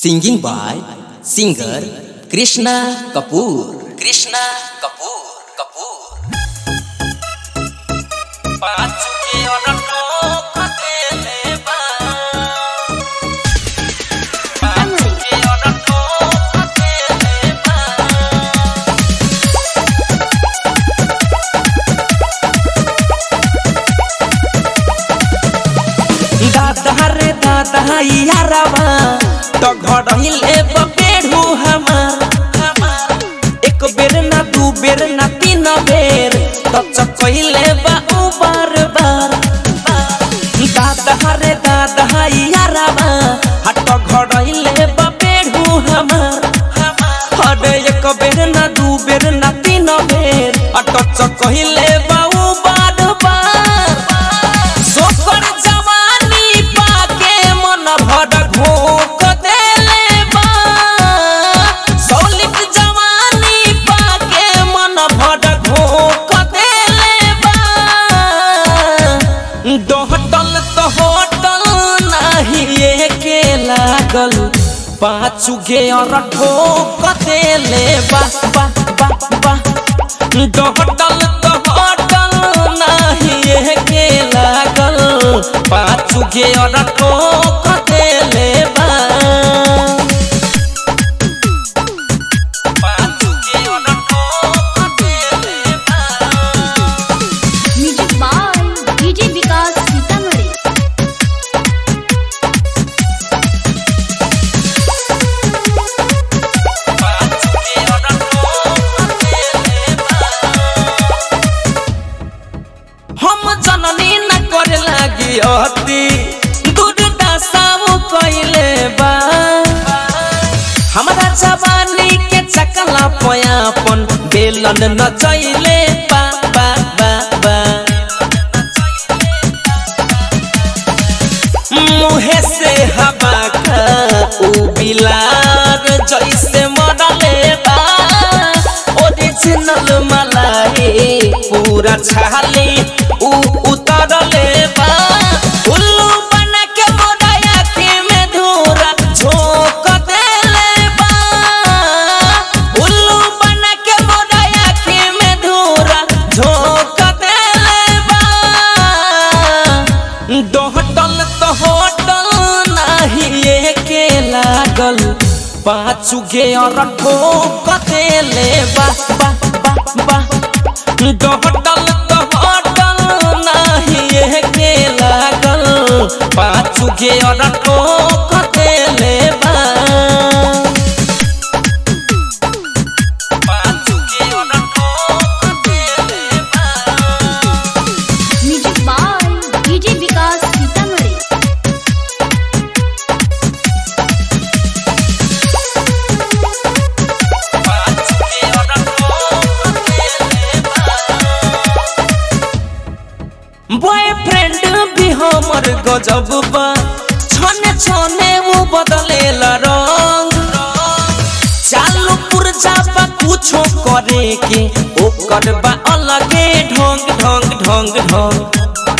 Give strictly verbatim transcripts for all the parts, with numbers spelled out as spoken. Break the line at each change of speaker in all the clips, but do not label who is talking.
Singing by singer Krishna Kapoor. Krishna Kapoor. Kapoor.
दादा रे दादा यारवा तो घड़िले बेढ़ू हमार एक बेर ना दू बेर ना तीन बेर तो चकइले बा बार बार दादा रे दादा यारवा हट घड़िले बेढ़ू हमार हरे एक बेर ना दू बेर ना तीन बेर अट चकइले बा बार बार सोकर जवानी पाके मन भर घोक देले बा सौलिक जवानी पाके मन भर घोक देले बा दोहटल तो होटल नाही एके लागल पाछू गे और ठोक देले बा बा बा बा दोहटल तो होटल नाही एके लागल पाछू गे और ठोक देले बा पाछू गे और ठोक देले बा।
Music by DJ Vikas Sitamarhi.
हम जननी न करे लागी अति दुर्दशा कइले बा हमरा जवानी के चकला पयापन बेलन न चइले बा बा बा बा मुहे से हवा का उ बिलार जैसे मरले बा ओरिजिनल मलाई पूरा छाली उ उतरले बा उल्लू बन के मोरा आँखी में धूरा झोंक देले बा उल्लू बन के मोरा आँखी में धूरा झोंक देले बा दोहटल तो होटल नाही एके लागल पाछू गे और ठोक देले बा बा बा बा दोहटल तो होटल नाही एके लागल पाछू गे और ठोक देले बा पाछू गे और ठोक देले बा।
Music by DJ Vikas Sitamarhi.
Boyfriend भी हमर गजब बा छने छने वो बदलेला रंग चालू पुरजा बा कुछो करे के ओकर बा अलगे ढंग ढंग ढंग ढंग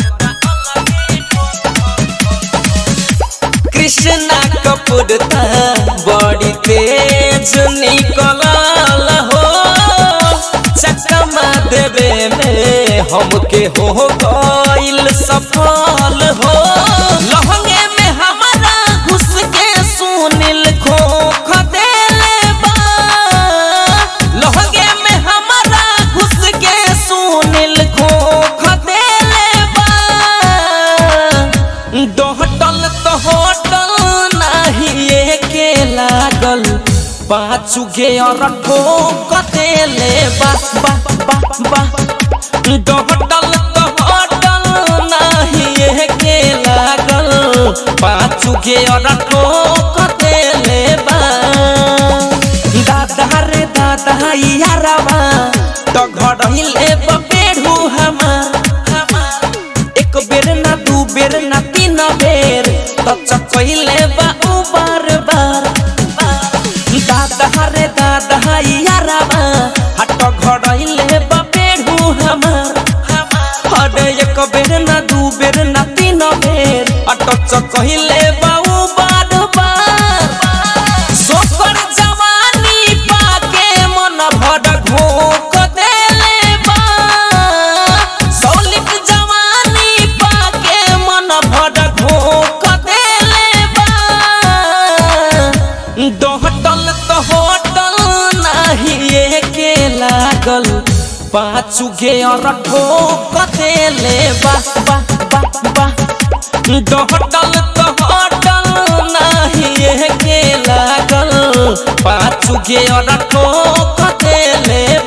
कृष्णा कपूर ता बड़ी तेज निकलल हो चकमा देवे में हमके हो गइल सफल हो लहंगे में हमारा घुस के सुनील खोख देले बा लहंगे में हमारा घुस के सुनील खोख देले बा दोहटल तो होटल नाही एके लागल पाछू गे और ठोक देले बा बा बा बा दोहटल तो होटल नाही एके लागल पाछू गे और ठोक देले बा दादा रे दादा यारवा तो घड़िले बेढ़ू हमार एक बेर ना दू बेर ना तीन बेर तो चकइले बा बार बार दादा रे दादा यारवा हट घड़िले बेढ़ू हमार हरे एक बेर ना दू बेर ना तीन बेर अट चकइले बा बार बार पाँचू गे और ठोक देले बा बा बा बा डहटल तो हटल नहीं के लागल पाँचू गे और ठोक देले